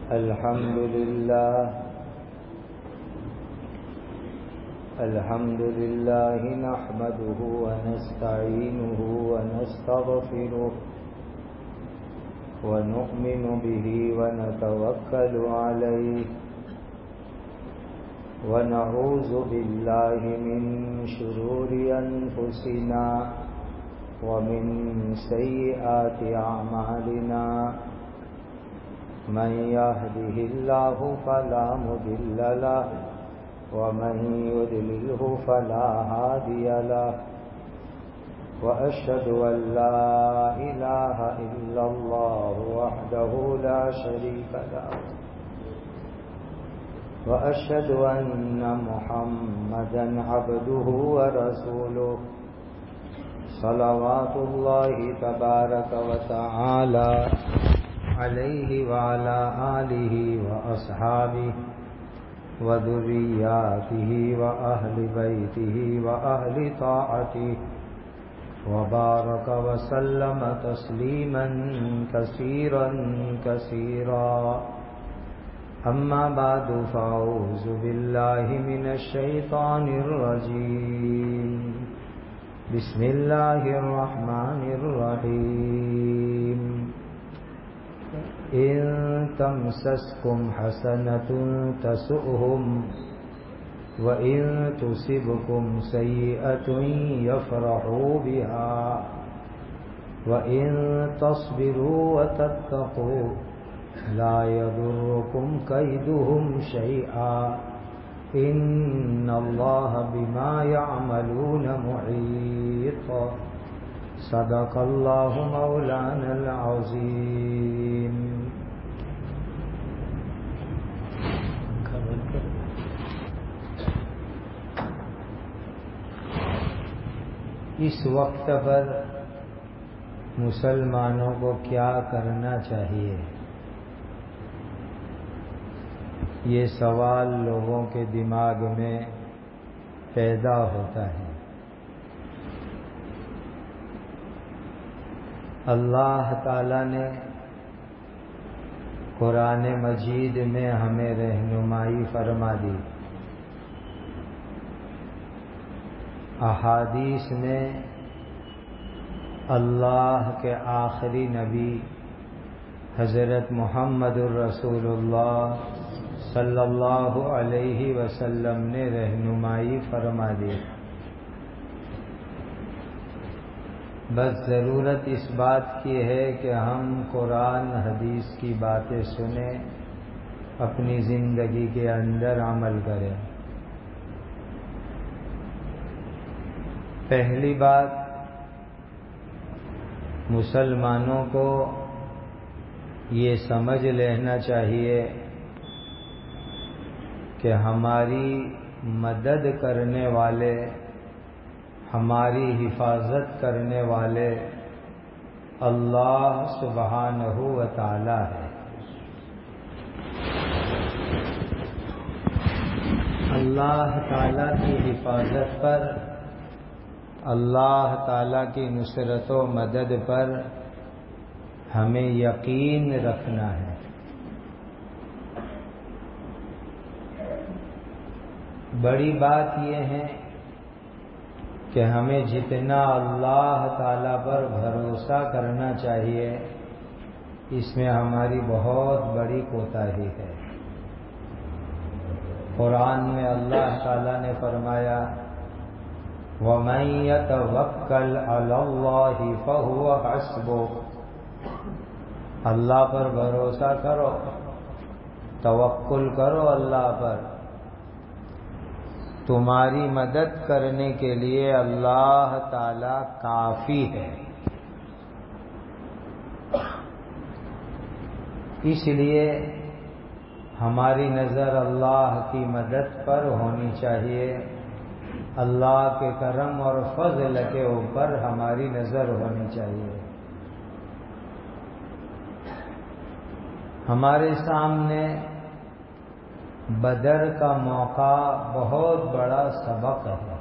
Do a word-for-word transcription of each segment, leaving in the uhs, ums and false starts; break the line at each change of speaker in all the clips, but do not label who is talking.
الحمد لله الحمد لله نحمده ونستعينه ونستغفره ونؤمن به ونتوكل عليه ونعوذ بالله من شرور أنفسنا ومن سيئات أعمالنا من يهده الله فلا مضل له ومن يضلله فلا هادي له وأشهد أن لا إله إلا الله وحده لا شريك له وأشهد أن محمدا عبده ورسوله صلوات الله تبارك وتعالى عليه وعلى آله وأصحابه وذرياته وأهل بيته وأهل طاعته وبارك وسلم تسليما كثيرا كثيرا أما بعد فأعوذ بالله من الشيطان الرجيم بسم الله الرحمن الرحيم إن تمسسكم حسنة تسؤهم وإن تصبكم سيئة يفرحوا بها وإن تصبروا وتتقوا لا يضركم كيدهم شيئا إن الله بما يعملون محيط صدق الله مولانا العظيم. اس وقت پر مسلمانوں کو کیا کرنا چاہیے؟ یہ سوال لوگوں کے دماغ میں پیدا ہوتا ہے. اللہ تعالی نے قرآن مجید میں ہمیں رہنمائی فرما دی. احادیث میں اللہ کے آخری نبی حضرت محمد الرسول اللہ صلی اللہ علیہ وسلم نے رہنمائی فرما دی. بس ضرورت اس بات کی ہے کہ ہم قرآن حدیث کی باتیں سنیں، اپنی زندگی کے اندر عمل کریں. پہلی بات، مسلمانوں کو یہ سمجھ لینا چاہیے کہ ہماری مدد کرنے والے، ہماری حفاظت کرنے والے اللہ سبحانہ و تعالی ہے. اللہ تعالی کی حفاظت پر، اللہ تعالی کی نصرت و مدد پر ہمیں یقین رکھنا ہے. بڑی بات یہ ہے کہ ہمیں جتنا اللہ تعالی پر بھروسہ کرنا چاہیے، اس میں ہماری بہت بڑی کوتاہی ہے. قرآن میں اللہ تعالی نے فرمایا وَمَن يَتَوَكَّلْ عَلَى اللَّهِ فَهُوَ حَسْبُهُ. اللہ پر بھروسہ کرو، توکل کرو اللہ پر. تمہاری مدد کرنے کے لیے اللہ تعالی کافی ہے. اس لیے ہماری نظر اللہ کی مدد پر ہونی چاہیے، اللہ کے کرم اور فضل کے اوپر ہماری نظر ہونی چاہیے. ہمارے سامنے بدر کا موقع بہت بڑا سبق ہے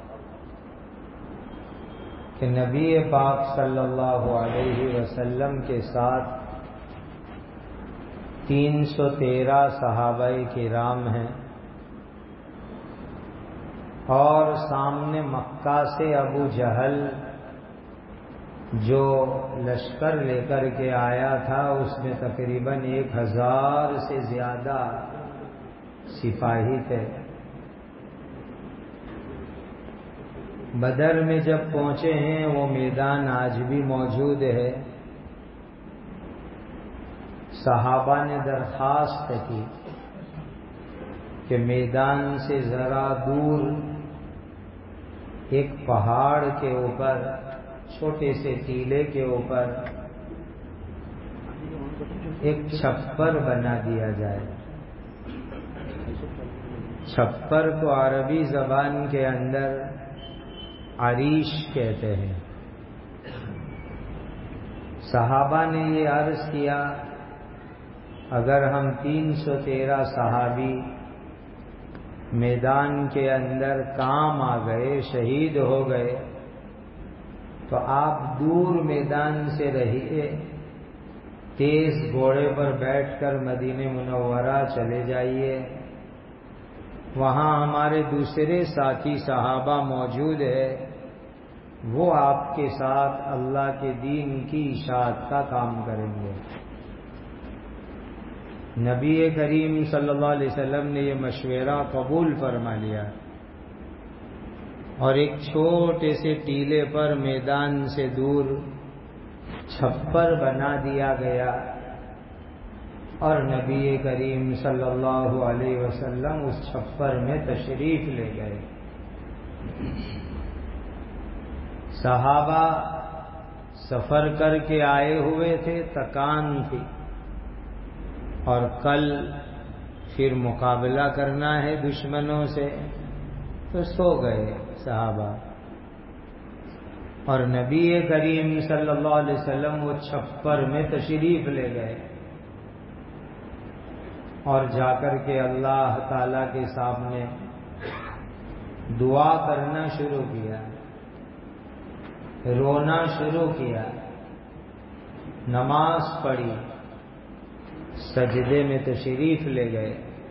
کہ نبی پاک صلی اللہ علیہ وسلم کے ساتھ تین سو تیرہ صحابہ کرام ہیں، اور سامنے مکہ سے ابو جہل جو لشکر لے کر کے آیا تھا اس میں تقریباً ایک ہزار سے زیادہ سپاہی تھے۔ بدر میں جب پہنچے ہیں وہ میدان آج بھی موجود ہے۔ صحابہ نے درخواست کی کہ میدان سے ذرا دور ایک پہاڑ کے اوپر، چھوٹے سے ٹیلے کے اوپر ایک چھپر بنا دیا جائے۔ چھپر کو عربی زبان کے اندر عریش کہتے ہیں۔ صحابہ نے یہ عرض کیا اگر ہم تین سو تیرہ صحابی میدان کے اندر کام آ گئے، شہید ہو گئے، تو آپ دور میدان سے رہیے، تیز گھوڑے پر بیٹھ کر مدینہ منورہ چلے جائیے، وہاں ہمارے دوسرے ساتھی صحابہ موجود ہے، وہ آپ کے ساتھ اللہ کے دین کی اشاعت کا کام کریں گے۔ نبی کریم صلی اللہ علیہ وسلم نے یہ مشورہ قبول فرما لیا، اور ایک چھوٹے سے ٹیلے پر میدان سے دور چھپر بنا دیا گیا، اور نبی کریم صلی اللہ علیہ وسلم اس چھپر میں تشریف لے گئے۔ صحابہ سفر کر کے آئے ہوئے تھے، تکان تھی، اور کل پھر مقابلہ کرنا ہے دشمنوں سے، تو سو گئے صحابہ، اور نبی کریم صلی اللہ علیہ وسلم وہ چھپر میں تشریف لے گئے، اور جا کر کے اللہ تعالی کے سامنے دعا کرنا شروع کیا، رونا شروع کیا، نماز پڑھی، سجدے میں تشریف لے گئے۔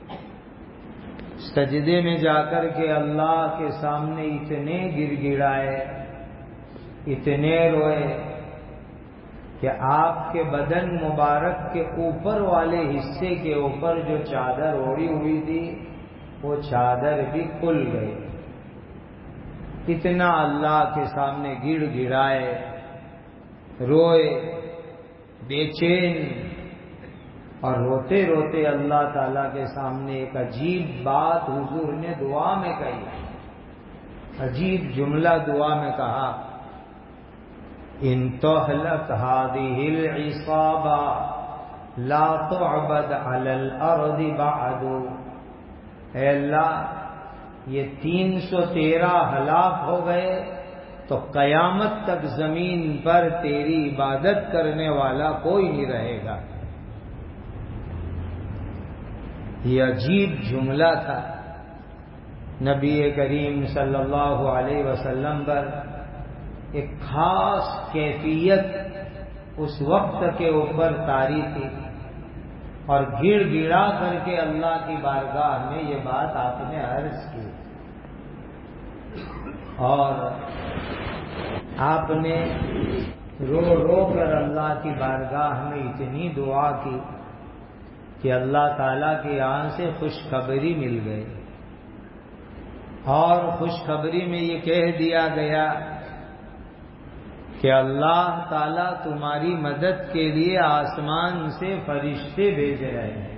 سجدے میں جا کر کے اللہ کے سامنے اتنے گر گڑائے، اتنے روئے کہ آپ کے بدن مبارک کے اوپر والے حصے کے اوپر جو چادر اوڑھی ہوئی تھی وہ چادر بھی کھل گئی۔ اتنا اللہ کے سامنے گڑ گڑائے، روئے، بے چین، اور روتے روتے اللہ تعالیٰ کے سامنے ایک عجیب بات حضور نے دعا میں کہی، عجیب جملہ دعا میں کہا، ان تہلک هذه العصابہ لا تعبد علی الارض بعد۔ اے اللہ، یہ تین سو تیرہ ہلاک ہو گئے تو قیامت تک زمین پر تیری عبادت کرنے والا کوئی نہیں رہے گا۔ یہ عجیب جملہ تھا۔ نبی کریم صلی اللہ علیہ وسلم پر ایک خاص کیفیت اس وقت کے اوپر طاری تھی، اور گڑ گڑا کر کے اللہ کی بارگاہ میں یہ بات آپ نے عرض کی، اور آپ نے رو رو کر اللہ کی بارگاہ میں اتنی دعا کی کہ اللہ تعالیٰ کی یہاں سے خوشخبری مل گئی، اور خوشخبری میں یہ کہہ دیا گیا کہ اللہ تعالیٰ تمہاری مدد کے لیے آسمان سے فرشتے بھیج رہے ہیں۔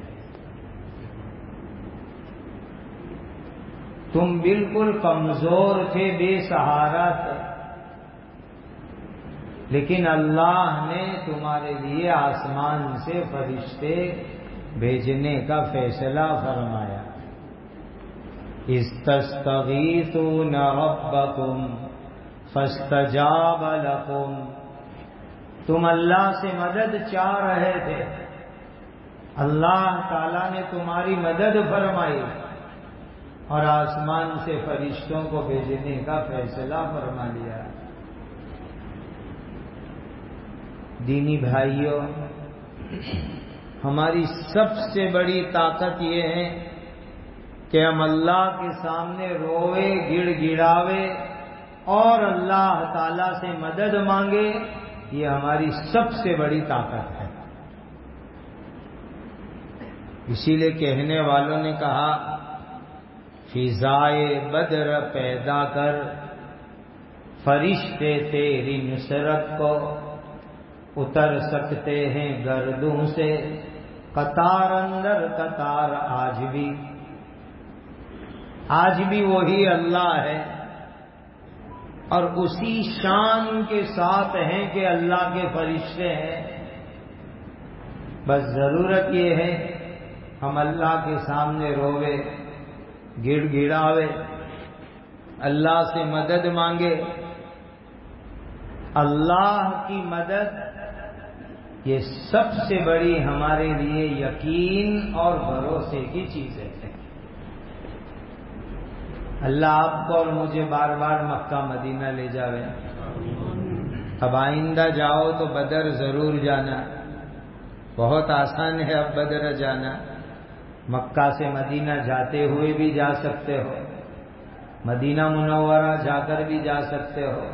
تم بالکل کمزور تھے، بے سہارا تھے، لیکن اللہ نے تمہارے لیے آسمان سے فرشتے بھیجنے کا فیصلہ فرمایا۔ استستغیثون ربکم فاستجاب لکم، تم اللہ سے مدد چاہ رہے تھے، اللہ تعالیٰ نے تمہاری مدد فرمائی، اور آسمان سے فرشتوں کو بھیجنے کا فیصلہ فرما لیا۔ دینی بھائیوں، ہماری سب سے بڑی طاقت یہ ہے کہ ہم اللہ کے سامنے روئے گڑ گڑاوے اور اللہ تعالی سے مدد مانگے. یہ ہماری سب سے بڑی طاقت ہے. اسی لیے کہنے والوں نے کہا فضائے بدر پیدا کر فرشتے تیری نصرت کو اتر سکتے ہیں گردوں سے قطار اندر قطار. آج بھی آج بھی وہی اللہ ہے اور اسی شان کے ساتھ ہیں کہ اللہ کے فرشتے ہیں. بس ضرورت یہ ہے ہم اللہ کے سامنے روے گڑ گڑاوے اللہ سے مدد مانگے. اللہ کی مدد یہ سب سے بڑی ہمارے لیے یقین اور بھروسے کی چیز ہے. اللہ آپ کو اور مجھے بار بار مکہ مدینہ لے جاوے. اب آئندہ جاؤ تو بدر ضرور جانا. بہت آسان ہے اب بدر جانا. مکہ سے مدینہ جاتے ہوئے بھی جا سکتے ہو, مدینہ منورہ جا کر بھی جا سکتے ہو.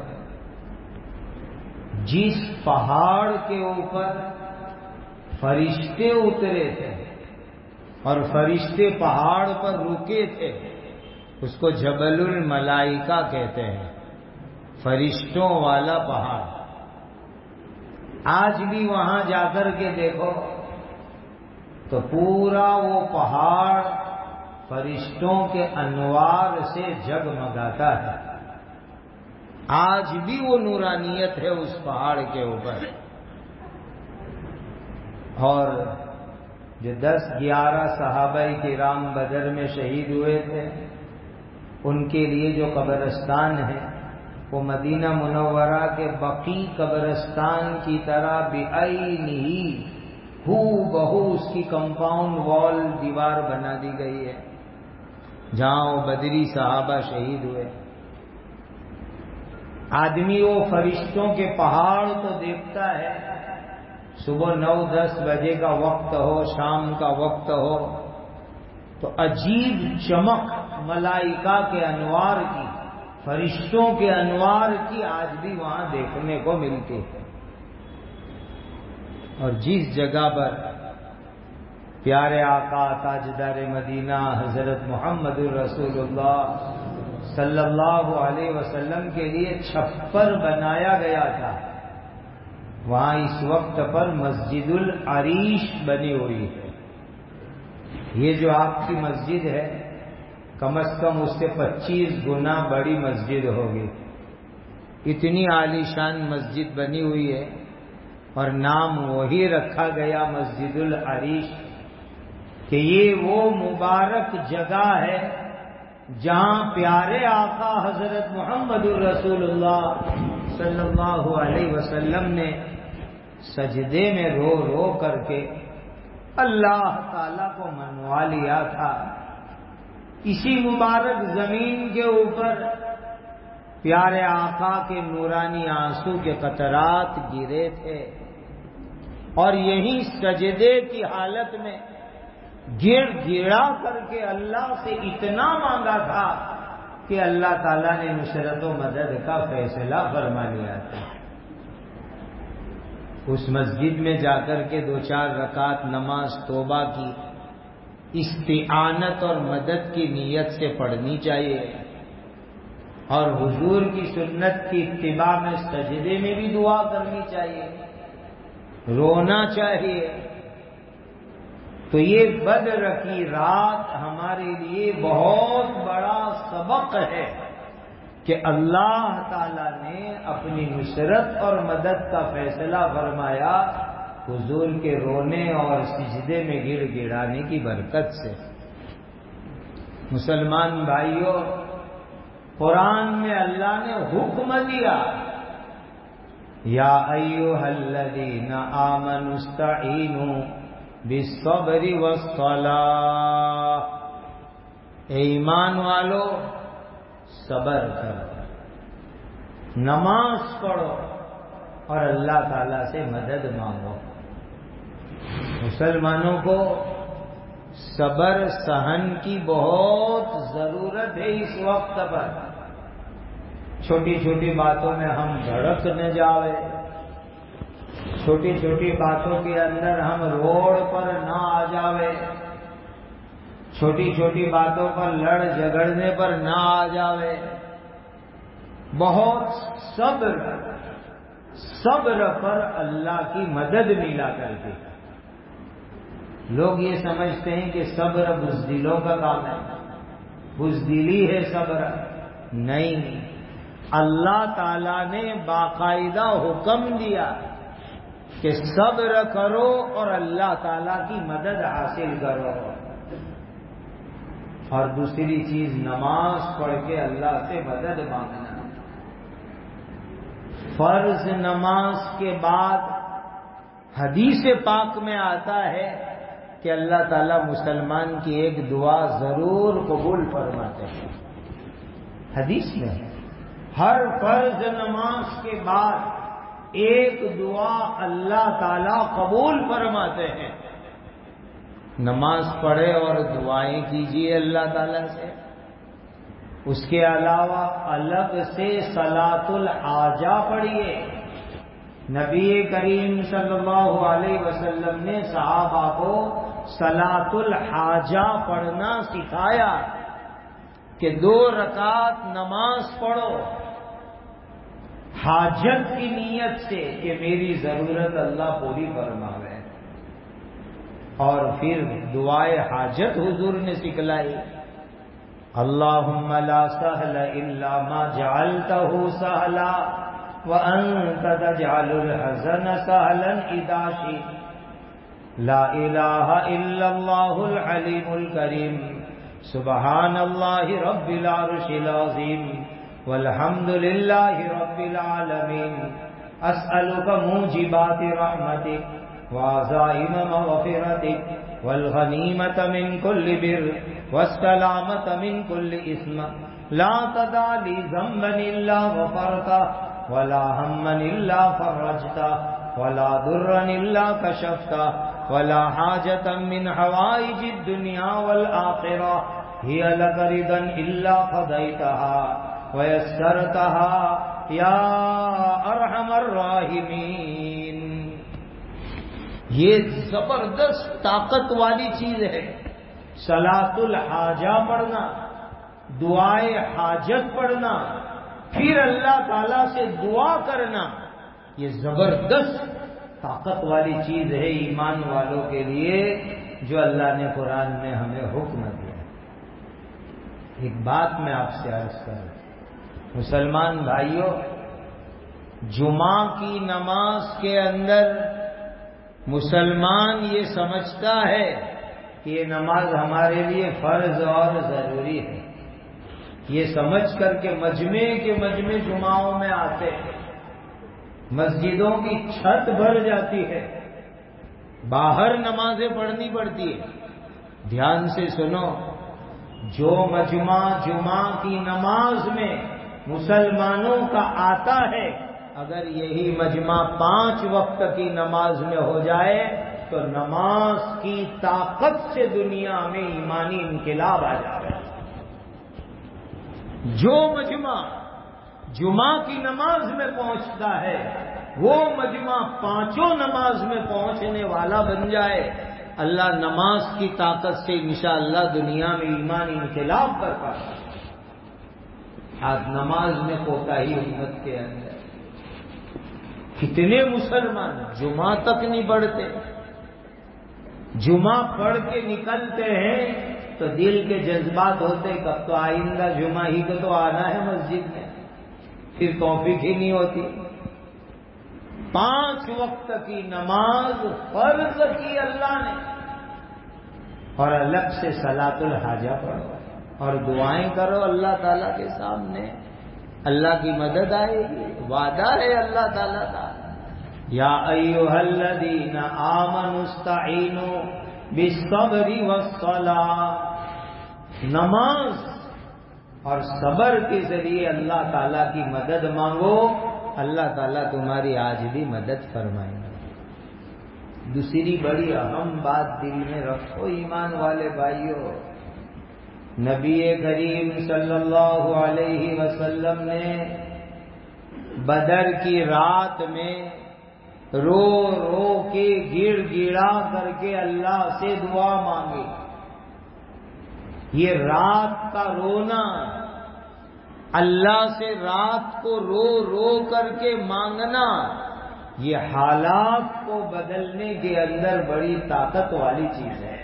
جس پہاڑ کے اوپر فرشتے اترے تھے اور فرشتے پہاڑ پر رکے تھے اس کو جبل الملائکہ کہتے ہیں, فرشتوں والا پہاڑ. آج بھی وہاں جا کر کے دیکھو تو پورا وہ پہاڑ فرشتوں کے انوار سے جگمگاتا ہے. آج بھی وہ نورانیت ہے اس پہاڑ کے اوپر. اور جو دس گیارہ صحابہ کرام بدر میں شہید ہوئے تھے ان کے لیے جو قبرستان ہے وہ مدینہ منورہ کے بقیع قبرستان کی طرح بعینہ ہو بہو اس کی کمپاؤنڈ وال دیوار بنا دی گئی ہے جہاں وہ بدری صحابہ شہید ہوئے. آدمی وہ فرشتوں کے پہاڑ تو دیکھتا ہے, صبح نو دس بجے کا وقت ہو, شام کا وقت ہو, تو عجیب چمک ملائکہ کے انوار کی, فرشتوں کے انوار کی آج بھی وہاں دیکھنے کو ملتی ہے. اور جس جگہ پر پیارے آقا تاجدار مدینہ حضرت محمد الرسول اللہ صلی اللہ علیہ وسلم کے لیے چھپر بنایا گیا تھا, وہاں اس وقت پر مسجد العریش بنی ہوئی ہے. یہ جو آپ کی مسجد ہے کم از کم اس سے پچیس گنا بڑی مسجد ہوگی. اتنی عالیشان مسجد بنی ہوئی ہے اور نام وہی رکھا گیا مسجد العریش کہ یہ وہ مبارک جگہ ہے جہاں پیارے آقا حضرت محمد الرسول اللہ صلی اللہ علیہ وسلم نے سجدے میں رو رو کر کے اللہ تعالی کو منوا لیا تھا. اسی مبارک زمین کے اوپر پیارے آقا کے نورانی آنسو کے قطرات گرے تھے اور یہی سجدے کی حالت میں گڑ گڑا کر کے اللہ سے اتنا مانگا تھا کہ اللہ تعالیٰ نے نصرت و مدد کا فیصلہ فرما لیا تھا. اس مسجد میں جا کر کے دو چار رکعت نماز توبہ کی استعانت اور مدد کی نیت سے پڑھنی چاہیے اور حضور کی سنت کی اتباع میں سجدے میں بھی دعا کرنی چاہیے, رونا چاہیے. تو یہ بدر کی رات ہمارے لیے بہت بڑا سبق ہے کہ اللہ تعالی نے اپنی نصرت اور مدد کا فیصلہ فرمایا حضور کے رونے اور سجدے میں گڑ گڑانے کی برکت سے. مسلمان بھائیوں, قرآن میں اللہ نے حکم دیا یا ایھا الذین آمنوا استعینوا بالصبر والصلاۃ, اے ایمان والو صبر کرو, نماز پڑھو اور اللہ تعالی سے مدد مانگو. مسلمانوں کو صبر سہن کی بہت ضرورت ہے اس وقت پر. چھوٹی چھوٹی باتوں میں ہم بھڑک نہ جاوے، چھوٹی چھوٹی باتوں کے اندر ہم روڈ پر نہ آ جاوے، چھوٹی چھوٹی باتوں پر لڑ جھگڑنے پر نہ آ جاوے. بہت صبر صبر پر اللہ کی مدد ملا کرتی ہے. لوگ یہ سمجھتے ہیں کہ صبر بزدلوں کا کام ہے، بزدلی ہے صبر. نہیں، اللہ تعالی نے باقاعدہ حکم دیا کہ صبر کرو اور اللہ تعالی کی مدد حاصل کرو. اور دوسری چیز نماز پڑھ کے اللہ سے مدد مانگنا. فرض نماز کے بعد حدیث پاک میں آتا ہے کہ اللہ تعالیٰ مسلمان کی ایک دعا ضرور قبول فرماتے ہیں. حدیث میں ہر فرض نماز کے بعد ایک دعا اللہ تعالیٰ قبول فرماتے ہیں. نماز پڑھے اور دعائیں کیجیے اللہ تعالیٰ سے. اس کے علاوہ الگ سے صلاۃ الحاجہ پڑھیے. نبی کریم صلی اللہ علیہ وسلم نے صحابہ کو صلاۃ الحاجہ پڑھنا سکھایا کہ دو رکعت نماز پڑھو حاجت کی نیت سے کہ میری ضرورت اللہ پوری فرماوے، اور پھر دعائے حاجت حضور نے سکھلائی. اللہم لا سہل الا ما جعلتہ سہلا وانت تجعل الحزن سہلا اذا شئت. لا الہ الا اللہ العلیم الکریم سبحان اللہ رب العرش العظیم والحمد للہ رب العالمین. اسألک موجبات رحمتک وعزائم مغفرتک والغنیمت من کل بر والسلامت من کل اسم. لا تدع لی ذنبا الا غفرتہ ولا ہما الا فرجتہ ولا ضرا الا کشفتہ ولا حاجة من حوائج الدنیا والآخرہ ہی لک رضا الا قضیتها ویسرتها یا ارحم الراحمین. یہ زبردست طاقت والی چیز ہے. صلاۃ الحاجہ پڑھنا، دعائے حاجت پڑھنا، پھر اللہ تعالی سے دعا کرنا، یہ زبردست طاقت والی چیز ہے ایمان والوں کے لیے جو اللہ نے قرآن میں ہمیں حکم دیا. ایک بات میں آپ سے عرض کروں، مسلمان بھائیوں، جمعہ کی نماز کے اندر مسلمان یہ سمجھتا ہے کہ یہ نماز ہمارے لیے فرض اور ضروری ہے. یہ سمجھ کر کے مجمع کے مجمع جمعوں میں آتے ہیں، مسجدوں کی چھت بھر جاتی ہے، باہر نمازیں پڑھنی پڑتی ہے. دھیان سے سنو، جو مجمع جمعہ کی نماز میں مسلمانوں کا آتا ہے، اگر یہی مجمع پانچ وقت کی نماز میں ہو جائے تو نماز کی طاقت سے دنیا میں ایمانی انقلاب آ جائے. جو مجمع جمعہ کی نماز میں پہنچتا ہے وہ مجمع پانچوں نماز میں پہنچنے والا بن جائے. اللہ نماز کی طاقت سے انشاءاللہ دنیا میں ایمانی انقلاب کرتا ہے. آج نماز میں کوتاہی امت کے اندر کتنے مسلمان جمعہ تک نہیں پڑھتے. جمعہ پڑھ کے نکلتے ہیں تو دل کے جذبات ہوتے کب تو آئندہ جمعہ ہی کو تو آنا ہے مسجد میں، پھر توفیق ہی نہیں ہوتی. پانچ وقت کی نماز فرض کی اللہ نے، اور الگ سے صلاۃ الحاجہ پڑھو اور دعائیں کرو اللہ تعالیٰ کے سامنے. اللہ کی مدد آئے گی، وعدہ ہے اللہ تعالیٰ کا. یا ایھا الذین آمنوا استعینوا بالصبر والصلاۃ. نماز اور صبر کے ذریعے اللہ تعالیٰ کی مدد مانگو، اللہ تعالیٰ تمہاری آج بھی مدد فرمائیں گے. دوسری بڑی اہم بات دل میں رکھو ایمان والے بھائیوں، نبی کریم صلی اللہ علیہ وسلم نے بدر کی رات میں رو رو کے گڑ گڑا کر کے اللہ سے دعا مانگی۔ یہ رات کا رونا، اللہ سے رات کو رو رو کر کے مانگنا، یہ حالات کو بدلنے کے اندر بڑی طاقت والی چیز ہے،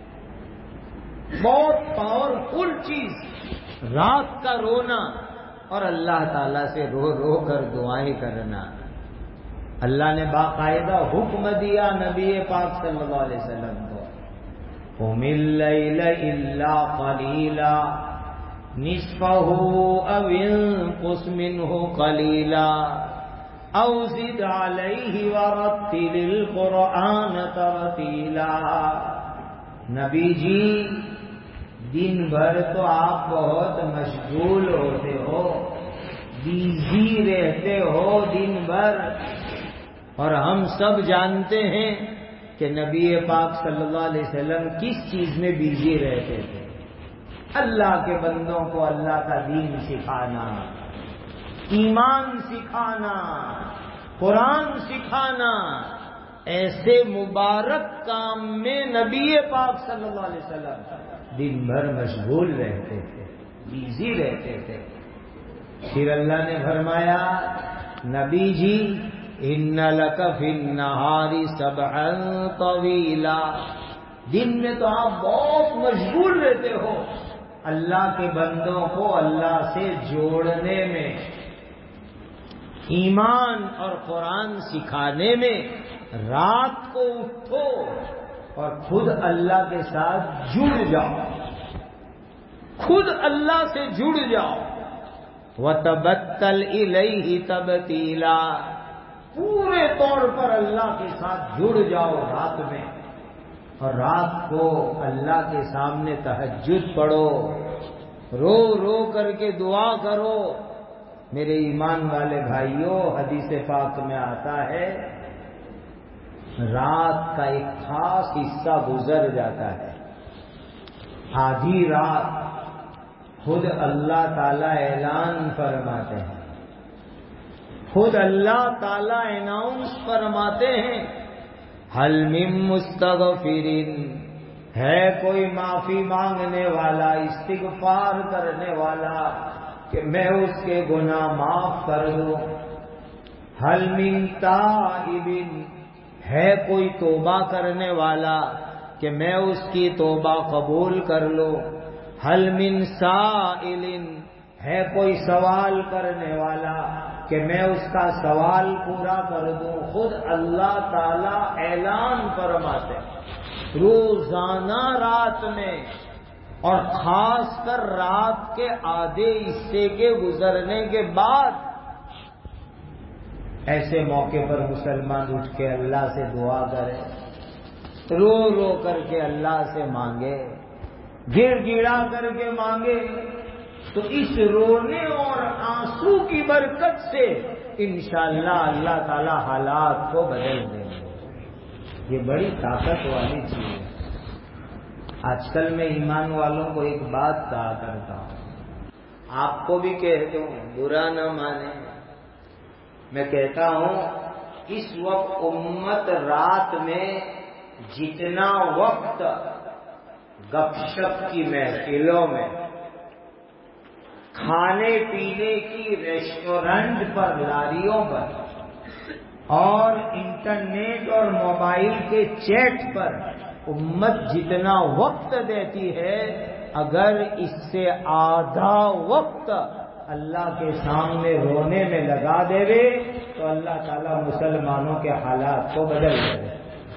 بہت پاورفل چیز، رات کا رونا اور اللہ تعالی سے رو رو کر دعائیں کرنا۔ اللہ نے باقاعدہ حکم دیا نبی پاک صلی اللہ علیہ وسلم کو، قم اللیل الا قلیلا نصفہ او انقص منہ قلیلا او زد علیہ ورتل القرآن ترتیلا۔ نبی جی دن بھر تو آپ بہت مشغول ہوتے ہو، بیزی رہتے ہو دن بھر، اور ہم سب جانتے ہیں کہ نبی پاک صلی اللہ علیہ وسلم کس چیز میں بیزی رہتے تھے؟ اللہ کے بندوں کو اللہ کا دین سکھانا، ایمان سکھانا، قرآن سکھانا، ایسے مبارک کام میں نبی پاک صلی اللہ علیہ وسلم دن بھر مشغول رہتے تھے، بیزی رہتے تھے۔ پھر اللہ نے فرمایا نبی جی ان لک فی النہار سبحا طویلا، دن میں تو آپ بہت مشغول رہتے ہو اللہ کے بندوں کو اللہ سے جوڑنے میں، ایمان اور قرآن سکھانے میں۔ رات کو اٹھو اور خود اللہ کے ساتھ جڑ جاؤ، خود اللہ سے جڑ جاؤ۔ وَتَبَتَّلْ إِلَيْهِ تَبْتِيلًا، پورے طور پر اللہ کے ساتھ جڑ جاؤ رات میں، اور رات کو اللہ کے سامنے تہجد پڑھو، رو رو کر کے دعا کرو۔ میرے ایمان والے بھائیوں، حدیث پاک میں آتا ہے رات کا ایک خاص حصہ گزر جاتا ہے، آدھی رات خود اللہ تعالی اعلان فرماتے ہیں، خود اللہ تعالی اناؤنس فرماتے ہیں حل من مستغفرین، ہے کوئی معافی مانگنے والا، استغفار کرنے والا کہ میں اس کے گناہ معاف کر دوں؟ حل من تائبین، ہے کوئی توبہ کرنے والا کہ میں اس کی توبہ قبول کر لوں؟ حل من سائل، ہے کوئی سوال کرنے والا کہ میں اس کا سوال پورا کر دوں؟ خود اللہ تعالی اعلان فرماتے روزانہ رات میں، اور خاص کر رات کے آدھے حصے کے گزرنے کے بعد ایسے موقع پر مسلمان اٹھ کے اللہ سے دعا کرے، رو رو کر کے اللہ سے مانگے، گڑ گڑا کر کے مانگے، تو اس رونے اور آنسو کی برکت سے انشاءاللہ اللہ تعالی حالات کو بدل دیں گے۔ یہ بڑی طاقت والی چیز ہے۔ آج کل میں ایمان والوں کو ایک بات کہا کرتا ہوں، آپ کو بھی کہتا ہوں، برا نہ مانے، میں کہتا ہوں اس وقت امت رات میں جتنا وقت گپ شپ کی محفلوں میں، کھانے پینے کی ریسٹورنٹ پر، لاریوں پر، اور انٹرنیٹ اور موبائل کے چیٹ پر امت جتنا وقت دیتی ہے، اگر اس سے آدھا وقت اللہ کے سامنے رونے میں لگا دے وے تو اللہ تعالیٰ مسلمانوں کے حالات کو بدل دے۔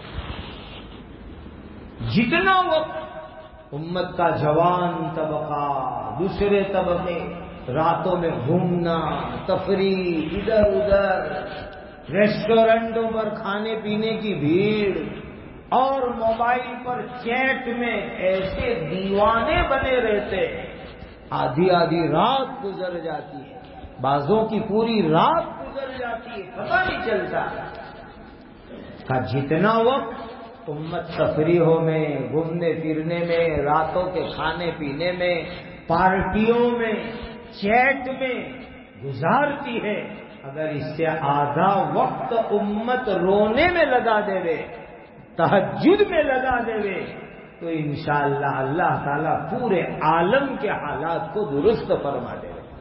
جتنا وقت امت کا جوان طبقہ، دوسرے طبقے راتوں میں گھومنا، تفریح، ادھر ادھر، ریسٹورنٹوں پر کھانے پینے کی بھیڑ، اور موبائل پر چیٹ میں ایسے دیوانے بنے رہتے، آدھی آدھی رات گزر جاتی ہے، بعضوں کی پوری رات گزر جاتی ہے، پتہ نہیں چلتا۔ کا جتنا وقت امت تفریحوں میں، گھومنے پھرنے میں، راتوں کے کھانے پینے میں، پارٹیوں میں، چیٹ میں گزارتی ہے، اگر اس سے آدھا وقت امت رونے میں لگا دے وے، تہجد میں لگا دے وے، تو انشاءاللہ اللہ تعالیٰ پورے عالم کے حالات کو درست فرما دے گا۔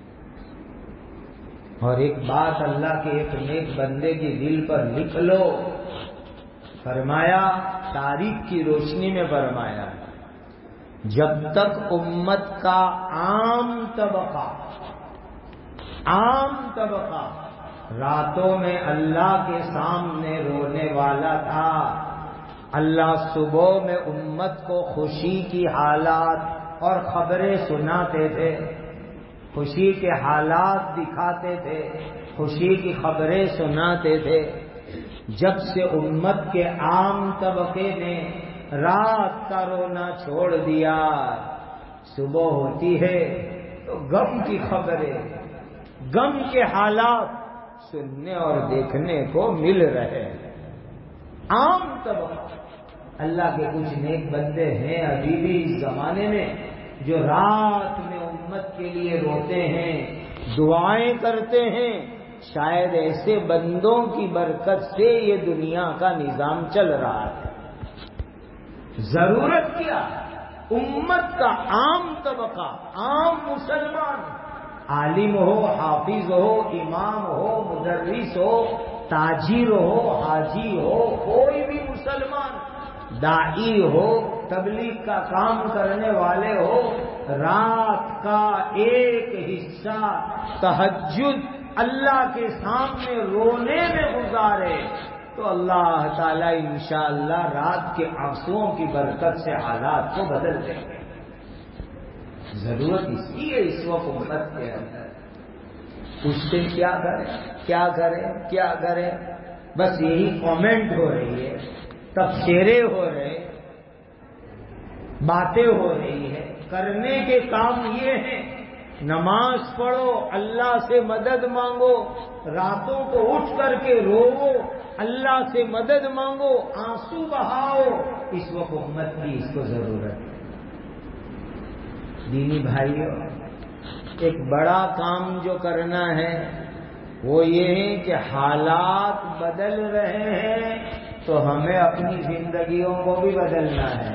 اور ایک بات اللہ کے ایک نیک بندے کی دل پر لکھ لو، فرمایا تاریخ کی روشنی میں فرمایا، جب تک امت کا عام طبقہ عام طبقہ راتوں میں اللہ کے سامنے رونے والا تھا، اللہ صبح میں امت کو خوشی کی حالات اور خبریں سناتے تھے، خوشی کے حالات دکھاتے تھے، خوشی کی خبریں سناتے تھے۔ جب سے امت کے عام طبقے نے رات کا رونا چھوڑ دیا، صبح ہوتی ہے تو غم کی خبریں، غم کے حالات سننے اور دیکھنے کو مل رہے ہیں۔ عام طبقہ، اللہ کے کچھ نیک بندے ہیں ابھی بھی اس زمانے میں جو رات میں امت کے لیے روتے ہیں، دعائیں کرتے ہیں، شاید ایسے بندوں کی برکت سے یہ دنیا کا نظام چل رہا ہے۔ ضرورت کیا؟ امت کا عام طبقہ، عام مسلمان، عالم ہو، حافظ ہو، امام ہو، مدرس ہو، تاجر ہو، حاجی ہو، کوئی بھی مسلمان، داعی ہو، تبلیغ کا کام کرنے والے ہو، رات کا ایک حصہ تہجد اللہ کے سامنے رونے میں گزارے تو اللہ تعالیٰ انشاءاللہ رات کے آنسوؤں کی برکت سے حالات کو بدل دیں گے۔ ضرورت اس کی ہے اس وقت امت کے اندر۔ پوچھتے کیا کریں کیا کریں کیا کریں، بس یہی کامنٹ ہو رہی ہے، تبصرے ہو رہے، باتیں ہو رہی ہے۔ کرنے کے کام یہ ہیں، نماز پڑھو، اللہ سے مدد مانگو، راتوں کو اٹھ کر کے روو، اللہ سے مدد مانگو، آنسو بہاؤ۔ اس وقت امت کی اس کو ضرورت ہے۔ دینی بھائیوں، ایک بڑا کام جو کرنا ہے وہ یہ ہے کہ حالات بدل رہے ہیں تو ہمیں اپنی زندگیوں کو بھی بدلنا ہے۔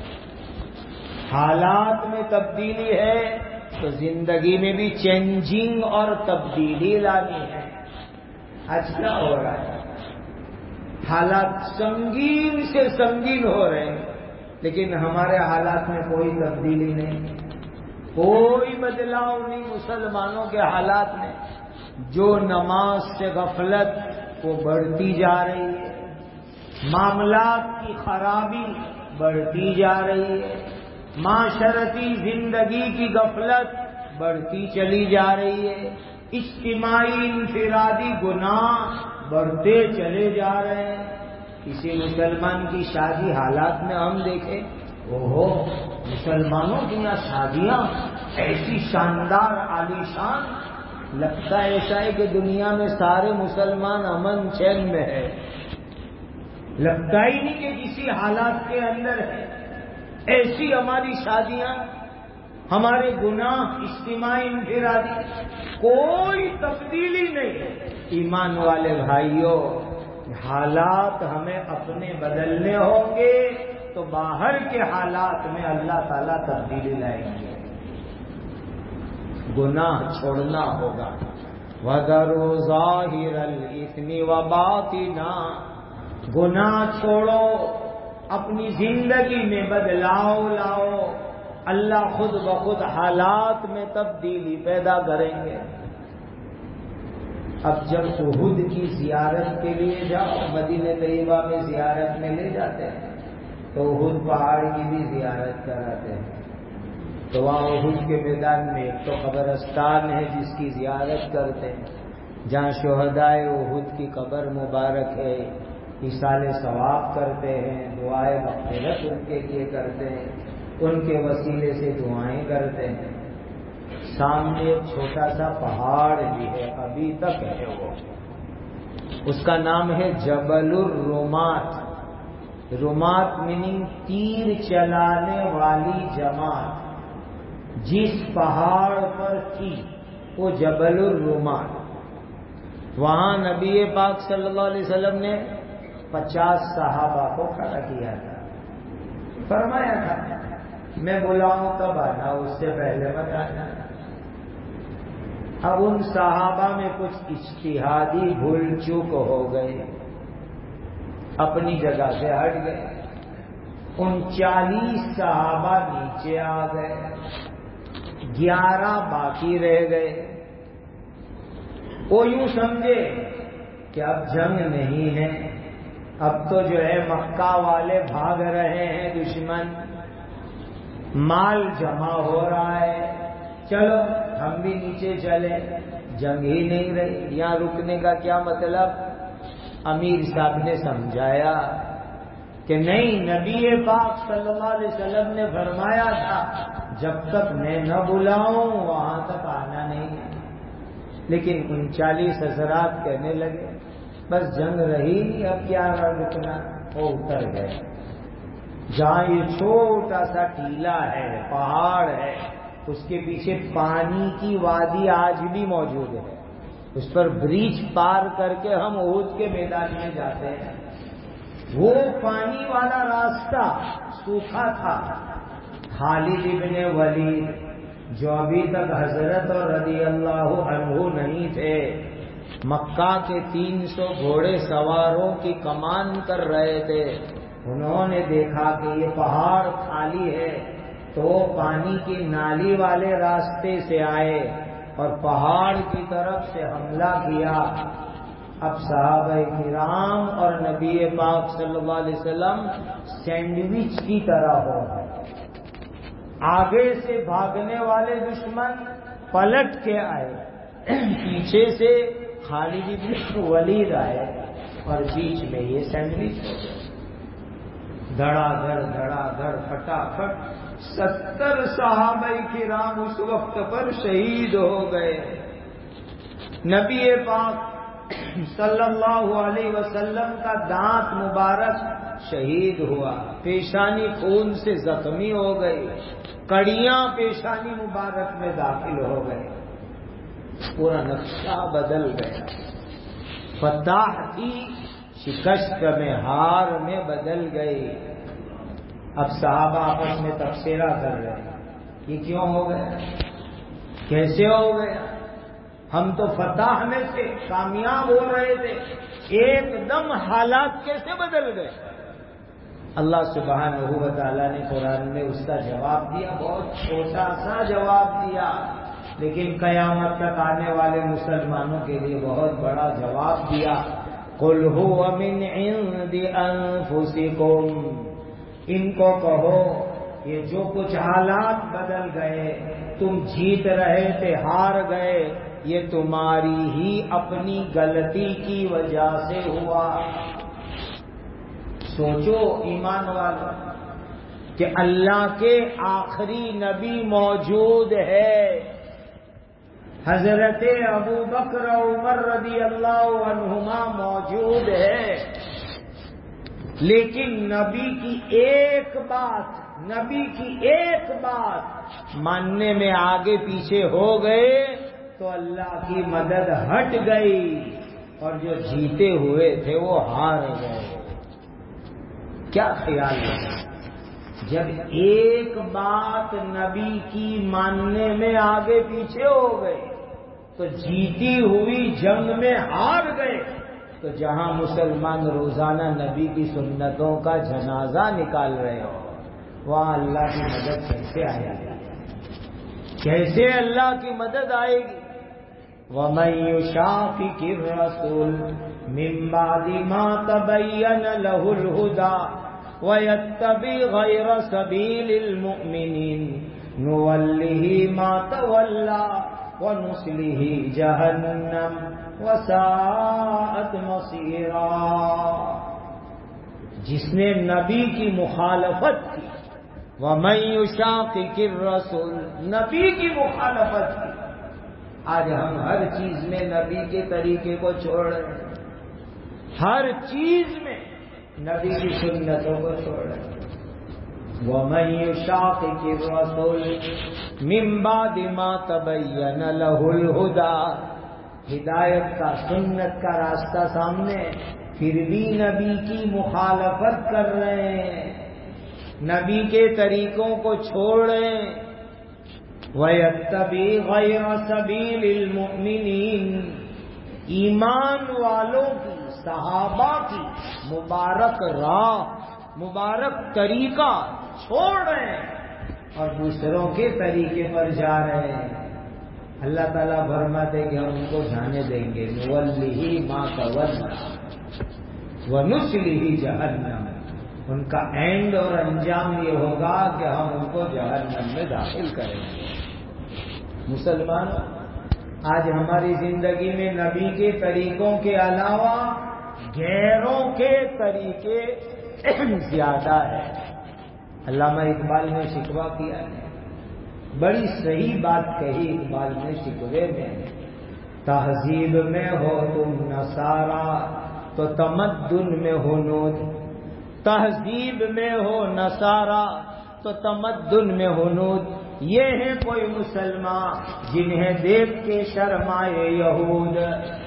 حالات میں تبدیلی ہے تو زندگی میں بھی چینجنگ اور تبدیلی لانی ہے۔ آج کیا ہو رہا ہے؟ حالات سنگین سے سنگین ہو رہے ہیں، لیکن ہمارے حالات میں کوئی تبدیلی نہیں، کوئی بدلاؤ نہیں مسلمانوں کے حالات میں۔ جو نماز سے غفلت وہ بڑھتی جا رہی ہے، معاملات کی خرابی بڑھتی جا رہی ہے، معاشرتی زندگی کی غفلت بڑھتی چلی جا رہی ہے، اجتماعی انفرادی گناہ بڑھتے چلے جا رہے ہیں۔ کسی مسلمان کی شادی حالات میں ہم دیکھیں، اوہو مسلمانوں کی یہاں شادیاں ایسی شاندار عالیشان، لگتا ایسا ہے کہ دنیا میں سارے مسلمان امن چین میں ہے، لگتا ہی نہیں کہ کسی حالات کے اندر ہے۔ ایسی ہماری شادیاں، ہمارے گناہ، اجتماعی انفرادی، کوئی تبدیلی نہیں۔ ایمان والے بھائیوں، حالات ہمیں اپنے بدلنے ہوں گے تو باہر کے حالات میں اللہ تعالیٰ تبدیلی لائیں گے۔ گناہ چھوڑنا ہوگا۔ وَذَرُوا ظَاهِرَ الْإِثْمِ وَبَاطِنَهُ، گناہ چھوڑو، اپنی زندگی میں بدلاؤ لاؤ، اللہ خود بخود حالات میں تبدیلی پیدا کریں گے۔ اب جب احد کی زیارت کے لیے جاؤ، مدینہ طیبہ میں زیارت میں لے جاتے ہیں تو احد پہاڑ کی بھی زیارت کراتے ہیں، تو وہاں احد کے میدان میں ایک تو قبرستان ہے جس کی زیارت کرتے ہیں، جہاں شہدائے احد کی قبر مبارک ہے، ایصال ثواب کرتے ہیں، دعائیں مغفرت ان کے لیے کرتے ہیں، ان کے وسیلے سے دعائیں کرتے ہیں۔ سامنے ایک چھوٹا سا پہاڑ بھی ہے، ابھی تک ہے وہ، اس کا نام ہے جبل الرمات. رمات میننگ تیر چلانے والی جماعت جس پہاڑ پر تھی وہ جبل الرمات. وہاں نبی پاک صلی اللہ علیہ وسلم نے پچاس صحابہ کو کھڑا کیا تھا. فرمایا تھا میں بلاؤں تب آنا، اس سے پہلے بتانا. اب ان صحابہ میں کچھ اجتہادی بھول چوک ہو گئے، اپنی جگہ سے ہٹ گئے. ان چالیس صحابہ نیچے آ گئے، گیارہ باقی رہ گئے. وہ یوں سمجھے کہ اب جنگ نہیں ہے، اب تو جو ہے مکہ والے بھاگ رہے ہیں، دشمن مال جمع ہو رہا ہے، چلو ہم بھی نیچے چلے. جنگ ہی نہیں رہی، یہاں رکنے کا کیا مطلب؟ امیر صاحب نے سمجھایا کہ نہیں، نبی پاک صلی اللہ علیہ وسلم نے فرمایا تھا جب تک میں نہ بلاؤں وہاں تک آنا نہیں. لیکن انچالیس حضرات کہنے لگے بس جنگ رہی نہیں، اب کیا رکنا. وہ اتر گئے. جہاں یہ چھوٹا سا ٹیلا ہے، پہاڑ ہے، اس کے پیچھے پانی کی وادی آج بھی موجود ہے. اس پر بریج پار کر کے ہم احد کے میدان میں جاتے ہیں. وہ پانی والا راستہ سوکھا تھا. خالد ابن ولید جو ابھی تک حضرت اور رضی اللہ عنہ نہیں تھے، مکہ کے تین سو گھوڑے سواروں کی کمان کر رہے تھے. انہوں نے دیکھا کہ یہ پہاڑ خالی ہے تو پانی کی نالی والے راستے سے آئے اور پہاڑ کی طرف سے حملہ کیا. اب صحابہ کرام اور نبی پاک صلی اللہ علیہ وسلم سینڈوچ کی طرح ہو گئے. آگے سے بھاگنے والے دشمن پلٹ کے آئے، پیچھے سے خالد بن ولید آئے اور بیچ میں یہ سینڈوچ ہو گئے. دھڑا دھڑ دھڑا دھڑ پھٹافٹ ستر صحابہ کرام اس وقت پر شہید ہو گئے. نبی پاک صلی اللہ علیہ وسلم کا دانت مبارک شہید ہوا، پیشانی خون سے زخمی ہو گئی، کڑیاں پیشانی مبارک میں داخل ہو گئے. پورا نقشہ بدل گیا. فتح کی شکست میں ہار میں بدل گئی. اب صحابہ آپس میں تبصرہ کر رہے ہیں یہ کیوں ہو گیا، کیسے ہو گیا؟ ہم تو فتح میں سے کامیاب ہو رہے تھے، ایک دم حالات کیسے بدل گئے؟ اللہ سبحانہ و تعالیٰ نے قرآن میں اس کا جواب دیا، بہت چھوٹا سا جواب دیا، لیکن قیامت تک آنے والے مسلمانوں کے لیے بہت بڑا جواب دیا. قُلْ هُوَ مِنْ عِنْدِ أَنفُسِكُمْ، ان کو کہو یہ جو کچھ حالات بدل گئے، تم جیت رہے تھے ہار گئے، یہ تمہاری ہی اپنی غلطی کی وجہ سے ہوا. سوچو ایمان والو کہ اللہ کے آخری نبی موجود ہے، حضرت ابو بکر عمر رضی اللہ عنہما موجود ہے، لیکن نبی کی ایک بات نبی کی ایک بات ماننے میں آگے پیچھے ہو گئے تو اللہ کی مدد ہٹ گئی اور جو جیتے ہوئے تھے وہ ہار گئے. کیا خیال ہے؟ جب ایک بات نبی کی ماننے میں آگے پیچھے ہو گئے تو جیتی ہوئی جنگ میں ہار گئے، تو جہاں مسلمان روزانہ نبی کی سنتوں کا جنازہ نکال رہے ہو وہاں اللہ کی مدد کیسے آئے گی؟ کیسے اللہ کی مدد آئے گی؟ وَمَن يُشَاقِقِ الرَّسُولَ مِن بَعْدِ مَا تَبَيَّنَ لَهُ الْهُدَى وَيَتَّبِعْ غَيْرَ سَبِيلِ الْمُؤْمِنِينَ نُوَلِّهِ مَا تَوَلَّى وَنُصْلِهِ جَهَنَّمَ وَسَاءَتْ مَصِيرًا. جس نے نبی کی مخالفت کی، وَمَن يُشَاقِقِ الرَّسُولَ، نبی کی مخالفت کی. آج ہم ہر چیز میں نبی کے طریقے کو چھوڑ رہے ہیں. ہر چیز میں نبی کی سنتوں کو چھوڑیں. وَمَن يُشَاقِقِ الرَّسُولَ مِن بَعْدِ مَا تَبَيَّنَ لَهُ الْهُدَىٰ. ہدایت کا سنت کا راستہ سامنے پھر بھی نبی کی مخالفت کر رہے ہیں, نبی کے طریقوں کو چھوڑ رہے ہیں. وَيَتَّبِعْ غَيْرَ سَبِيلِ الْمُؤْمِنِينَ. ایمان والوں کی, صحابہ کی مبارک راہ, مبارک طریقہ چھوڑ رہے ہیں اور دوسروں کے طریقے پر جا رہے ہیں. اللہ تعالیٰ فرماتے کہ ہم ان کو جانے دیں گے. نُوَلِّهِ مَا تَوَلَّىٰ وَنُصْلِهِ جَهَنَّمَ. ان کا اینڈ اور انجام یہ ہوگا کہ ہم ان کو جہنم میں داخل کریں گے. مسلمانوں, آج ہماری زندگی میں نبی کے طریقوں کے علاوہ غیروں کے طریقے زیادہ ہے. علامہ اقبال نے شکوہ کیا ہے, بڑی صحیح بات کہی اقبال نے شکوے میں. تہذیب میں ہو تم نصارا تو تمدن میں ہو نود. تہذیب میں ہو نصارا تو تمدن میں ہو نود. یہ ہیں کوئی مسلمان جنہیں دیکھ کے شرمائے یہود.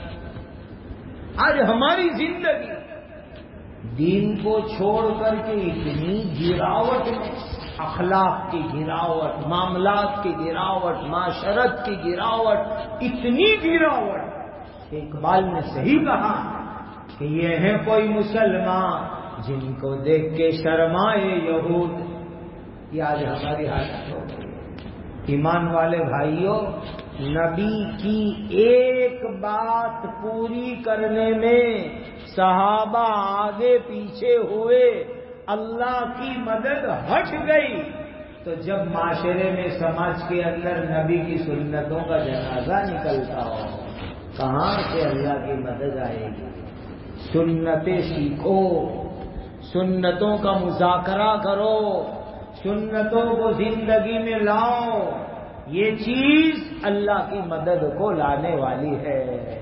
آج ہماری زندگی دین کو چھوڑ کر کے اتنی گراوٹ میں, اخلاق کی گراوٹ, معاملات کی گراوٹ, معاشرت کی گراوٹ, اتنی گراوٹ. اقبال نے صحیح کہا کہ یہ ہیں کوئی مسلمان جن کو دیکھ کے شرمائے یہود. یہ آج ہماری حالت ہو گئی. ایمان والے بھائیوں, نبی کی ایک بات پوری کرنے میں صحابہ آگے پیچھے ہوئے, اللہ کی مدد ہٹ گئی. تو جب معاشرے میں, سماج کے اندر نبی کی سنتوں کا جنازہ نکلتا ہو, کہاں سے اللہ کی مدد آئے گی؟ سنتیں سیکھو, سنتوں کا مذاکرہ کرو, سنتوں کو زندگی میں لاؤ. یہ چیز اللہ کی مدد کو لانے والی ہے.